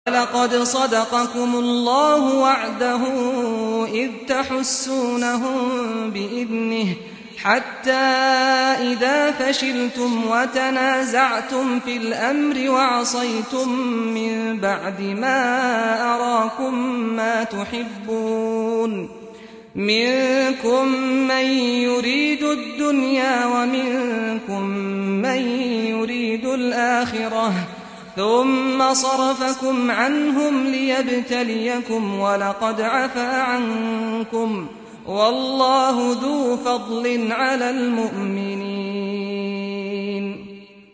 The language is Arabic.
لقد صدقكم الله وعده إذ تحسونهم بإذنه حتى إذا فشلتم وتنازعتم في الأمر وعصيتم من بعد ما أراكم ما تحبون منكم من يريد الدنيا ومنكم من يريد الآخرة ثم صرفكم عنهم ليبتليكم ولقد عفا عنكم والله ذو فضل على المؤمنين